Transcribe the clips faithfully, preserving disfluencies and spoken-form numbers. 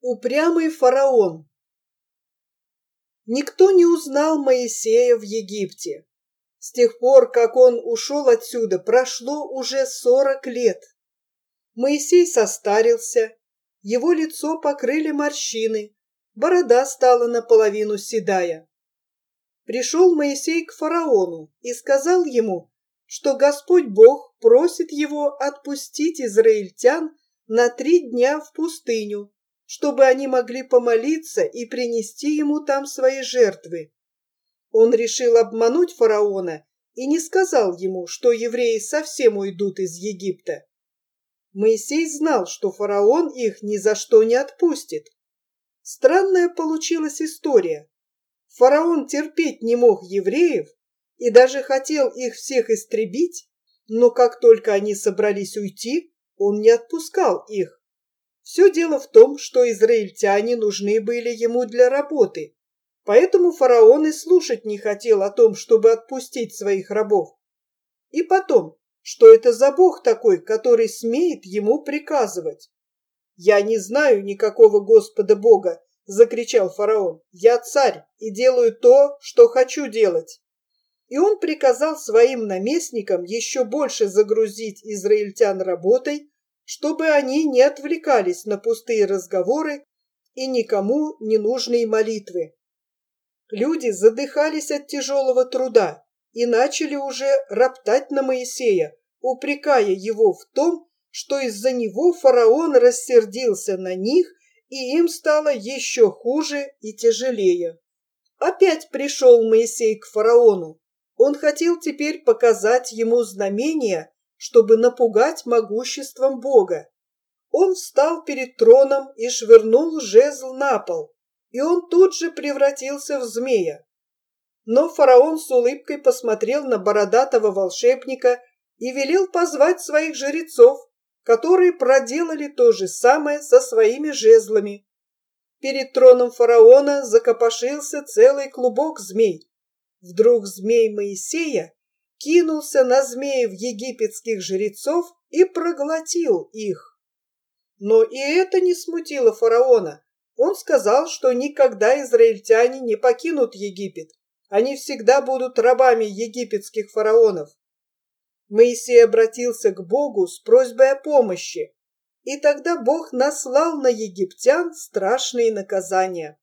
Упрямый фараон. Никто не узнал Моисея в Египте. С тех пор, как он ушел отсюда, прошло уже сорок лет. Моисей состарился, его лицо покрыли морщины, борода стала наполовину седая. Пришел Моисей к фараону и сказал ему, что Господь Бог просит его отпустить израильтян на три дня в пустыню, чтобы они могли помолиться и принести ему там свои жертвы. Он решил обмануть фараона и не сказал ему, что евреи совсем уйдут из Египта. Моисей знал, что фараон их ни за что не отпустит. Странная получилась история. Фараон терпеть не мог евреев и даже хотел их всех истребить, но как только они собрались уйти, он не отпускал их. Все дело в том, что израильтяне нужны были ему для работы, поэтому фараон и слушать не хотел о том, чтобы отпустить своих рабов. И потом, что это за бог такой, который смеет ему приказывать? «Я не знаю никакого Господа Бога», — закричал фараон. «Я царь и делаю то, что хочу делать». И он приказал своим наместникам еще больше загрузить израильтян работой, чтобы они не отвлекались на пустые разговоры и никому не нужные молитвы. Люди задыхались от тяжелого труда и начали уже роптать на Моисея, упрекая его в том, что из-за него фараон рассердился на них, и им стало еще хуже и тяжелее. Опять пришел Моисей к фараону. Он хотел теперь показать ему знамения, чтобы напугать могуществом Бога. Он встал перед троном и швырнул жезл на пол, и он тут же превратился в змея. Но фараон с улыбкой посмотрел на бородатого волшебника и велел позвать своих жрецов, которые проделали то же самое со своими жезлами. Перед троном фараона закопошился целый клубок змей. Вдруг змей Моисея кинулся на змеев египетских жрецов и проглотил их. Но и это не смутило фараона. Он сказал, что никогда израильтяне не покинут Египет. Они всегда будут рабами египетских фараонов. Моисей обратился к Богу с просьбой о помощи, и тогда Бог наслал на египтян страшные наказания.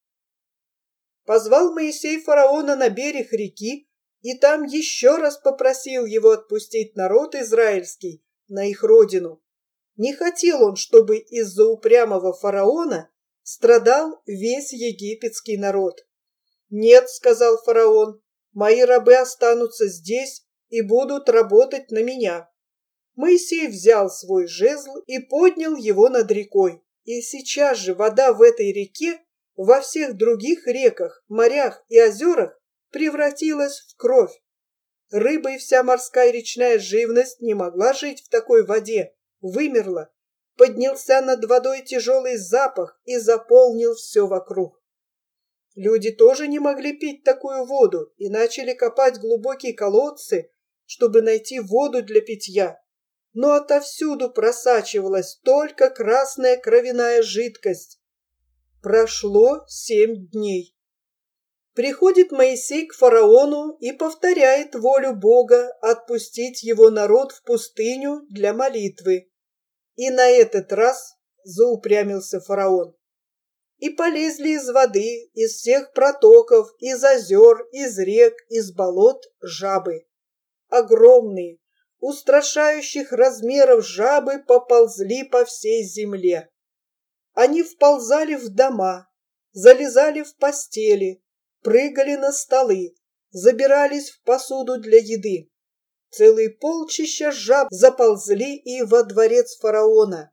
Позвал Моисей фараона на берег реки, и там еще раз попросил его отпустить народ израильский на их родину. Не хотел он, чтобы из-за упрямого фараона страдал весь египетский народ. «Нет», — сказал фараон, — «мои рабы останутся здесь и будут работать на меня». Моисей взял свой жезл и поднял его над рекой, и сейчас же вода в этой реке, во всех других реках, морях и озерах превратилась в кровь. Рыба и вся морская речная живность не могла жить в такой воде, вымерла. Поднялся над водой тяжелый запах и заполнил все вокруг. Люди тоже не могли пить такую воду и начали копать глубокие колодцы, чтобы найти воду для питья. Но отовсюду просачивалась только красная кровяная жидкость. Прошло семь дней. Приходит Моисей к фараону и повторяет волю Бога отпустить его народ в пустыню для молитвы. И на этот раз заупрямился фараон. И полезли из воды, из всех протоков, из озер, из рек, из болот жабы. Огромные, устрашающих размеров жабы поползли по всей земле. Они вползали в дома, залезали в постели, прыгали на столы, забирались в посуду для еды. Целые полчища жаб заползли и во дворец фараона.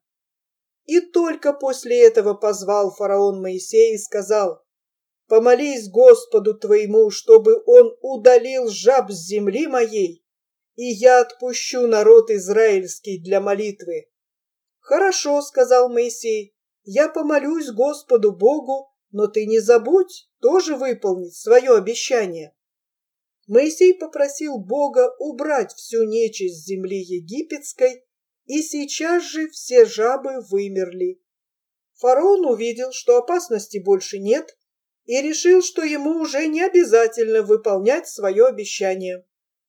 И только после этого позвал фараон Моисея и сказал: «Помолись Господу твоему, чтобы он удалил жаб с земли моей, и я отпущу народ израильский для молитвы». «Хорошо», — сказал Моисей, — «я помолюсь Господу Богу, но ты не забудь тоже выполнить свое обещание». Моисей попросил Бога убрать всю нечисть с земли египетской, и сейчас же все жабы вымерли. Фараон увидел, что опасности больше нет, и решил, что ему уже не обязательно выполнять свое обещание.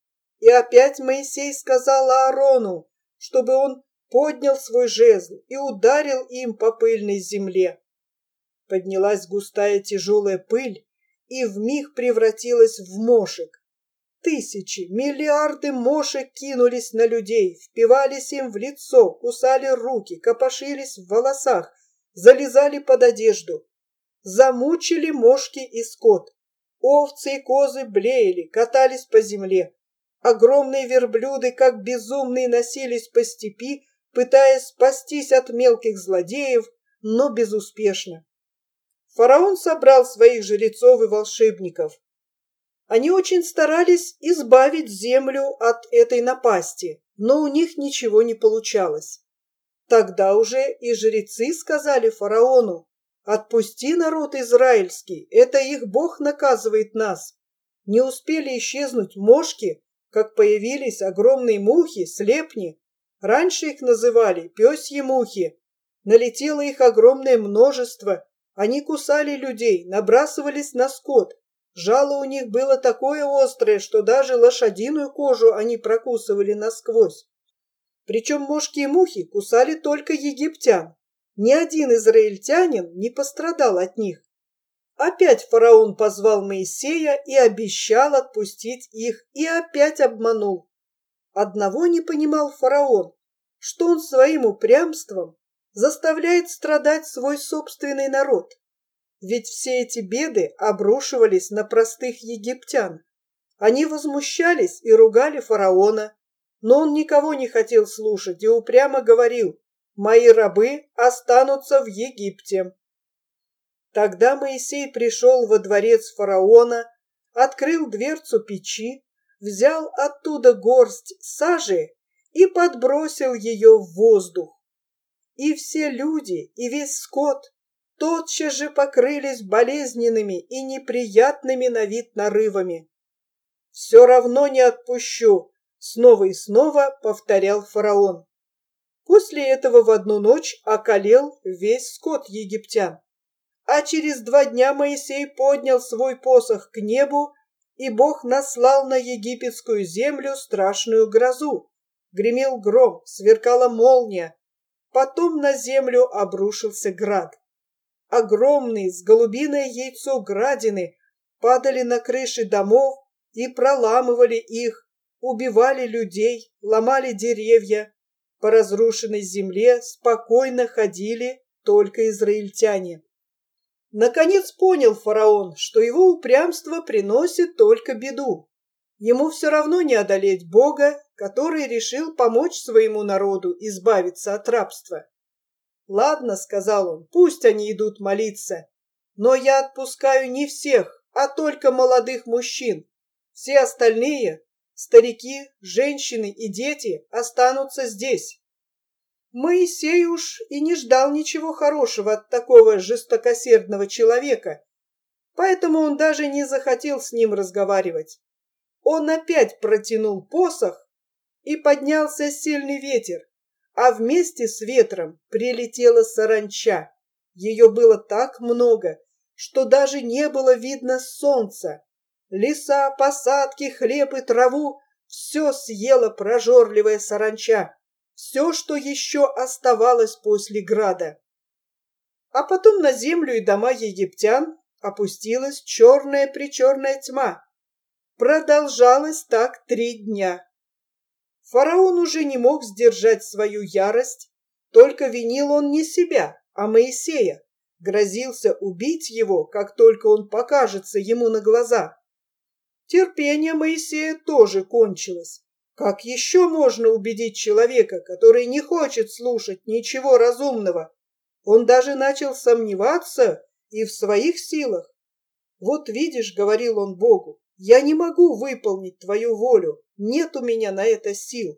И опять Моисей сказал Аарону, чтобы он поднял свой жезл и ударил им по пыльной земле. Поднялась густая тяжелая пыль и вмиг превратилась в мошек. Тысячи, миллиарды мошек кинулись на людей, впивались им в лицо, кусали руки, копошились в волосах, залезали под одежду. Замучили мошки и скот. Овцы и козы блеяли, катались по земле. Огромные верблюды, как безумные, носились по степи, пытаясь спастись от мелких злодеев, но безуспешно. Фараон собрал своих жрецов и волшебников. Они очень старались избавить землю от этой напасти, но у них ничего не получалось. Тогда уже и жрецы сказали фараону: «Отпусти народ израильский, это их Бог наказывает нас». Не успели исчезнуть мошки, как появились огромные мухи, слепни. Раньше их называли пёсьи мухи. Налетело их огромное множество. Они кусали людей, набрасывались на скот. Жало у них было такое острое, что даже лошадиную кожу они прокусывали насквозь. Причем мошки и мухи кусали только египтян. Ни один израильтянин не пострадал от них. Опять фараон позвал Моисея и обещал отпустить их, и опять обманул. Одного не понимал фараон, что он своим упрямством заставляет страдать свой собственный народ. Ведь все эти беды обрушивались на простых египтян. Они возмущались и ругали фараона, но он никого не хотел слушать и упрямо говорил: «Мои рабы останутся в Египте». Тогда Моисей пришел во дворец фараона, открыл дверцу печи, взял оттуда горсть сажи и подбросил ее в воздух. И все люди, и весь скот тотчас же покрылись болезненными и неприятными на вид нарывами. «Все равно не отпущу», — снова и снова повторял фараон. После этого в одну ночь околел весь скот египтян. А через два дня Моисей поднял свой посох к небу, и Бог наслал на египетскую землю страшную грозу. Гремел гром, сверкала молния. Потом на землю обрушился град. Огромные, с голубиное яйцо градины падали на крыши домов и проламывали их, убивали людей, ломали деревья. По разрушенной земле спокойно ходили только израильтяне. Наконец понял фараон, что его упрямство приносит только беду. Ему все равно не одолеть Бога, который решил помочь своему народу избавиться от рабства. «Ладно, — сказал он, — пусть они идут молиться, но я отпускаю не всех, а только молодых мужчин. Все остальные, старики, женщины и дети, останутся здесь». Моисей уж и не ждал ничего хорошего от такого жестокосердного человека, поэтому он даже не захотел с ним разговаривать. Он опять протянул посох, и поднялся сильный ветер, а вместе с ветром прилетела саранча. Ее было так много, что даже не было видно солнца. Леса, посадки, хлеб и траву — все съела прожорливая саранча. Все, что еще оставалось после града. А потом на землю и дома египтян опустилась черная-пречерная тьма. Продолжалось так три дня. Фараон уже не мог сдержать свою ярость, только винил он не себя, а Моисея, грозился убить его, как только он покажется ему на глаза. Терпение Моисея тоже кончилось. Как еще можно убедить человека, который не хочет слушать ничего разумного? Он даже начал сомневаться и в своих силах. «Вот видишь, — говорил он Богу, — я не могу выполнить твою волю, нет у меня на это сил».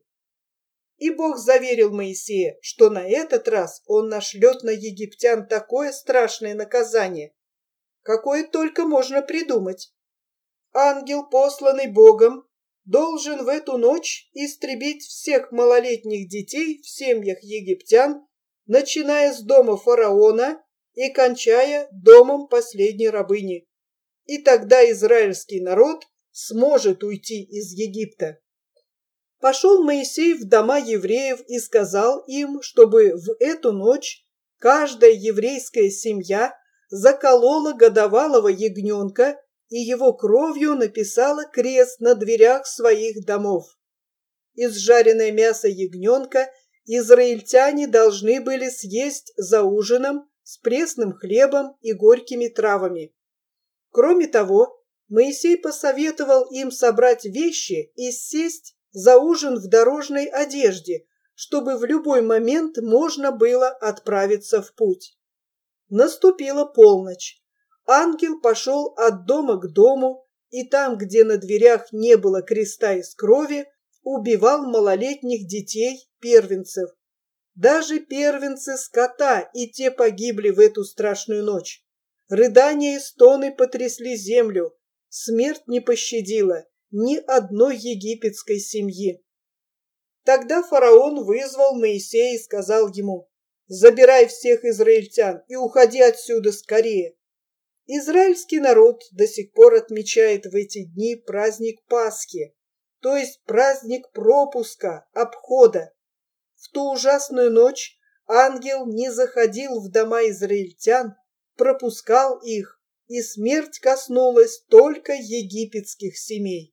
И Бог заверил Моисея, что на этот раз он нашлет на египтян такое страшное наказание, какое только можно придумать. Ангел, посланный Богом, должен в эту ночь истребить всех малолетних детей в семьях египтян начиная с дома фараона и кончая домом последней рабыни. И тогда израильский народ сможет уйти из Египта. Пошел Моисей в дома евреев и сказал им, чтобы в эту ночь каждая еврейская семья заколола годовалого ягненка и его кровью написала крест на дверях своих домов. Изжаренное мясо ягненка израильтяне должны были съесть за ужином с пресным хлебом и горькими травами. Кроме того, Моисей посоветовал им собрать вещи и сесть за ужин в дорожной одежде, чтобы в любой момент можно было отправиться в путь. Наступила полночь. Ангел пошел от дома к дому, и там, где на дверях не было креста из крови, убивал малолетних детей, первенцев. Даже первенцы скота, и те погибли в эту страшную ночь. Рыдания и стоны потрясли землю. Смерть не пощадила ни одной египетской семьи. Тогда фараон вызвал Моисея и сказал ему: «Забирай всех израильтян и уходи отсюда скорее». Израильский народ до сих пор отмечает в эти дни праздник Пасхи, то есть праздник пропуска, обхода. В ту ужасную ночь ангел не заходил в дома израильтян, пропускал их, и смерть коснулась только египетских семей.